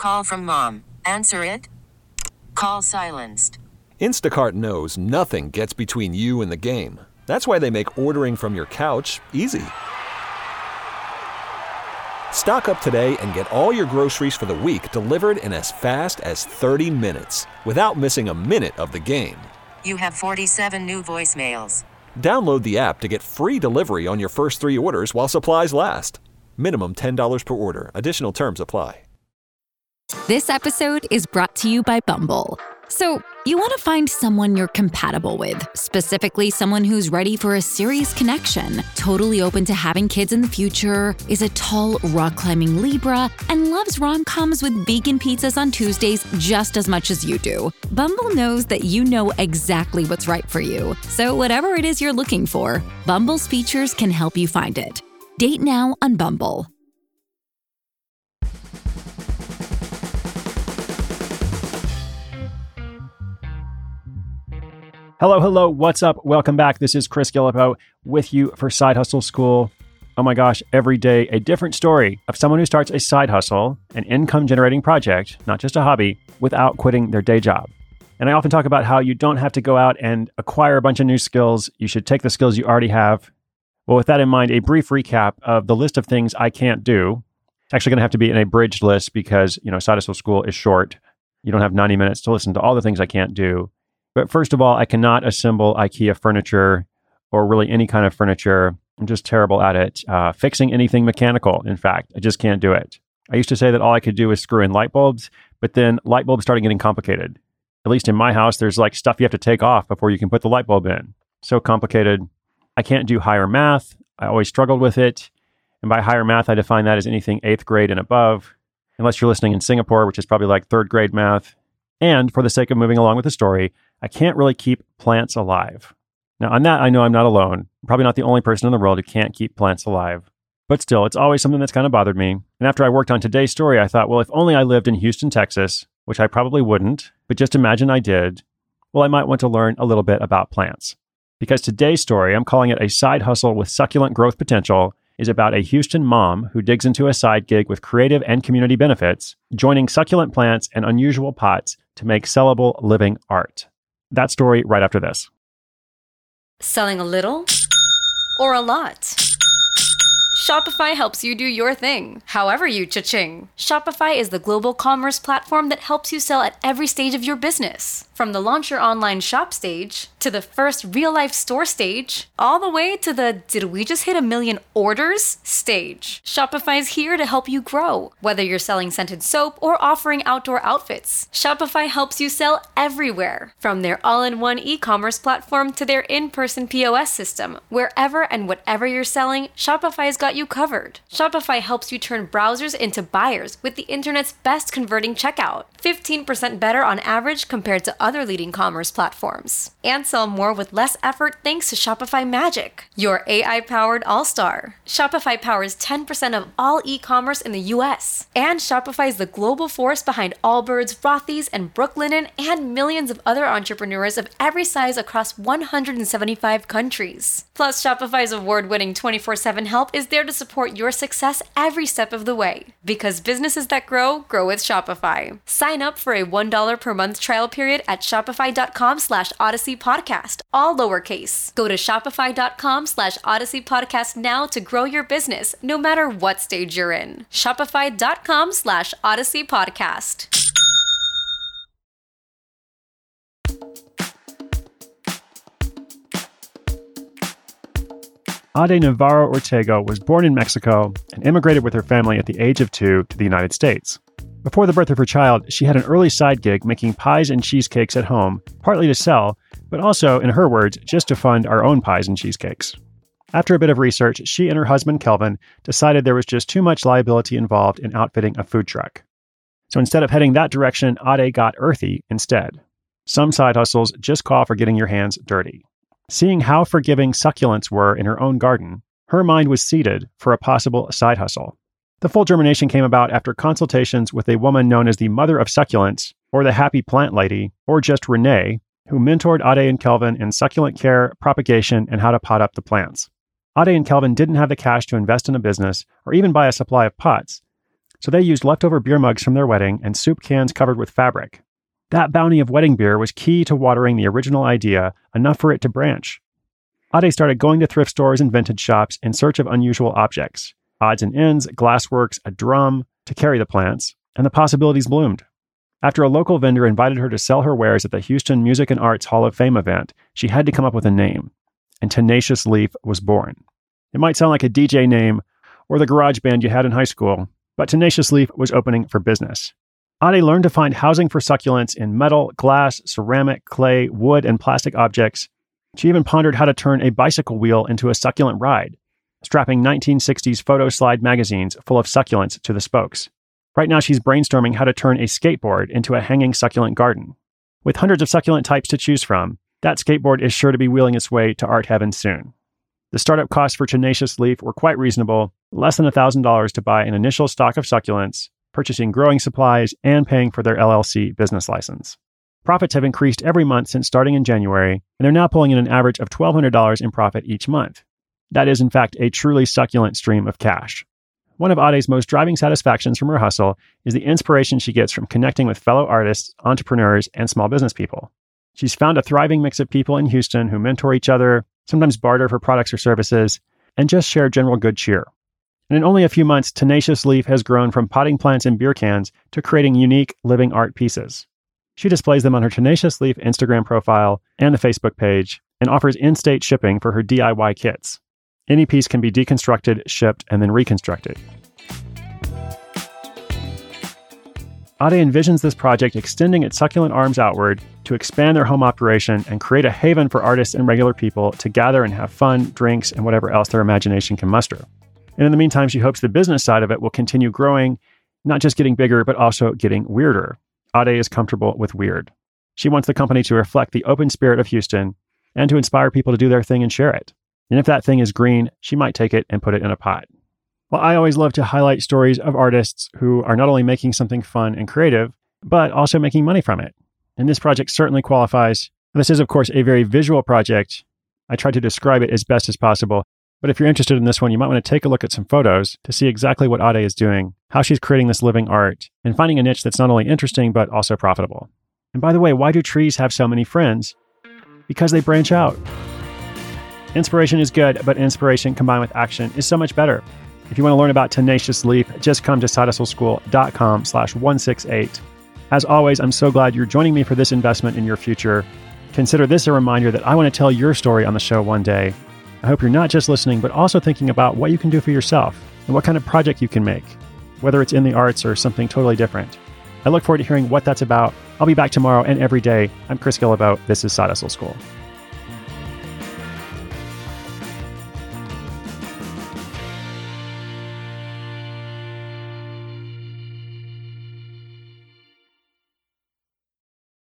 Call from mom. Answer it. Call silenced. Instacart knows nothing gets between you and the game. That's why they make ordering from your couch easy. Stock up today and get all your groceries for the week delivered in as fast as 30 minutes without missing a minute of the game. You have 47 new voicemails. Download the app to get free delivery on your first 3 orders while supplies last. Minimum $10 per order. Additional terms apply. This episode is brought to you by Bumble. So, you want to find someone you're compatible with, specifically someone who's ready for a serious connection, totally open to having kids in the future, is a tall, rock-climbing Libra, and loves rom-coms with vegan pizzas on Tuesdays just as much as you do. Bumble knows that you know exactly what's right for you. So whatever it is you're looking for, Bumble's features can help you find it. Date now on Bumble. Hello, what's up? Welcome back. This is Chris Gillipo with you for Side Hustle School. Oh my gosh, every day a different story of someone who starts a side hustle, an income-generating project, not just a hobby, without quitting their day job. And I often talk about how you don't have to go out and acquire a bunch of new skills. You should take the skills you already have. Well, with that in mind, a brief recap of the list of things I can't do. It's actually going to have to be an abridged list because, Side Hustle School is short. You don't have 90 minutes to listen to all the things I can't do. But first of all, I cannot assemble IKEA furniture or really any kind of furniture. I'm just terrible at it. Fixing anything mechanical, in fact, I just can't do it. I used to say that all I could do was screw in light bulbs, but then light bulbs started getting complicated. At least in my house, there's like stuff you have to take off before you can put the light bulb in. So complicated. I can't do higher math. I always struggled with it. And by higher math, I define that as anything 8th grade and above, unless you're listening in Singapore, which is probably like 3rd grade math. And for the sake of moving along with the story, I can't really keep plants alive. Now, on that, I know I'm not alone. I'm probably not the only person in the world who can't keep plants alive. But still, it's always something that's kind of bothered me. And after I worked on today's story, I thought, well, if only I lived in Houston, Texas, which I probably wouldn't, but just imagine I did, well, I might want to learn a little bit about plants. Because today's story, I'm calling it a side hustle with succulent growth potential, is about a Houston mom who digs into a side gig with creative and community benefits, joining succulent plants and unusual pots to make sellable living art. That story right after this. Selling a little or a lot? Shopify helps you do your thing, however you cha-ching. Shopify is the global commerce platform that helps you sell at every stage of your business. From the launch your online shop stage, to the first real-life store stage, all the way to the did we just hit 1 million orders stage. Shopify's here to help you grow. Whether you're selling scented soap or offering outdoor outfits, Shopify helps you sell everywhere. From their all-in-one e-commerce platform to their in-person POS system, wherever and whatever you're selling, Shopify's got you covered. Shopify helps you turn browsers into buyers with the internet's best converting checkout. 15% better on average compared to other leading commerce platforms. And sell more with less effort thanks to Shopify Magic, your AI-powered all-star. Shopify powers 10% of all e-commerce in the US. And Shopify is the global force behind Allbirds, Rothy's, and Brooklinen, and millions of other entrepreneurs of every size across 175 countries. Plus, Shopify's award-winning 24/7 help is there to support your success every step of the way. Because businesses that grow with Shopify. Sign up for a $1 per month trial period at shopify.com/Odyssey Podcast, all lowercase. Go to shopify.com/Odyssey Podcast now to grow your business, no matter what stage you're in. Shopify.com/Odyssey Podcast. Ade Navarro Ortega was born in Mexico and immigrated with her family at the age of 2 to the United States. Before the birth of her child, she had an early side gig making pies and cheesecakes at home, partly to sell, but also, in her words, just to fund our own pies and cheesecakes. After a bit of research, she and her husband, Kelvin, decided there was just too much liability involved in outfitting a food truck. So instead of heading that direction, Ade got earthy instead. Some side hustles just call for getting your hands dirty. Seeing how forgiving succulents were in her own garden, her mind was seeded for a possible side hustle. The full germination came about after consultations with a woman known as the Mother of Succulents, or the Happy Plant Lady, or just Renee, who mentored Ade and Kelvin in succulent care, propagation, and how to pot up the plants. Ade and Kelvin didn't have the cash to invest in a business or even buy a supply of pots. so they used leftover beer mugs from their wedding and soup cans covered with fabric. That bounty of wedding beer was key to watering the original idea, enough for it to branch. Ade started going to thrift stores and vintage shops in search of unusual objects, odds and ends, glassworks, a drum to carry the plants, and the possibilities bloomed. After a local vendor invited her to sell her wares at the Houston Music and Arts Hall of Fame event, she had to come up with a name, and Tenacious Leaf was born. It might sound like a DJ name or the garage band you had in high school, but Tenacious Leaf was opening for business. Ade learned to find housing for succulents in metal, glass, ceramic, clay, wood, and plastic objects. She even pondered how to turn a bicycle wheel into a succulent ride, strapping 1960s photo slide magazines full of succulents to the spokes. Right now, she's brainstorming how to turn a skateboard into a hanging succulent garden. With hundreds of succulent types to choose from, that skateboard is sure to be wheeling its way to art heaven soon. The startup costs for Tenacious Leaf were quite reasonable, less than $1,000 to buy an initial stock of succulents, purchasing growing supplies, and paying for their LLC business license. Profits have increased every month since starting in January, and they're now pulling in an average of $1,200 in profit each month. That is, in fact, a truly succulent stream of cash. One of Ade's most driving satisfactions from her hustle is the inspiration she gets from connecting with fellow artists, entrepreneurs, and small business people. She's found a thriving mix of people in Houston who mentor each other, sometimes barter for products or services, and just share general good cheer. And in only a few months, Tenacious Leaf has grown from potting plants and beer cans to creating unique, living art pieces. She displays them on her Tenacious Leaf Instagram profile and the Facebook page, and offers in-state shipping for her DIY kits. Any piece can be deconstructed, shipped, and then reconstructed. Ade envisions this project extending its succulent arms outward to expand their home operation and create a haven for artists and regular people to gather and have fun, drinks, and whatever else their imagination can muster. And in the meantime, she hopes the business side of it will continue growing, not just getting bigger, but also getting weirder. Ade is comfortable with weird. She wants the company to reflect the open spirit of Houston and to inspire people to do their thing and share it. And if that thing is green, she might take it and put it in a pot. Well, I always love to highlight stories of artists who are not only making something fun and creative, but also making money from it. And this project certainly qualifies. This is, of course, a very visual project. I tried to describe it as best as possible. But if you're interested in this one, you might want to take a look at some photos to see exactly what Ade is doing, how she's creating this living art, and finding a niche that's not only interesting, but also profitable. And by the way, why do trees have so many friends? Because they branch out. Inspiration is good, but inspiration combined with action is so much better. If you want to learn about Tenacious Leaf, just come to sidehustleschool.com/168. As always, I'm so glad you're joining me for this investment in your future. Consider this a reminder that I want to tell your story on the show one day. I hope you're not just listening, but also thinking about what you can do for yourself and what kind of project you can make, whether it's in the arts or something totally different. I look forward to hearing what that's about. I'll be back tomorrow and every day. I'm Chris Guillebeau. This is Side Hustle School.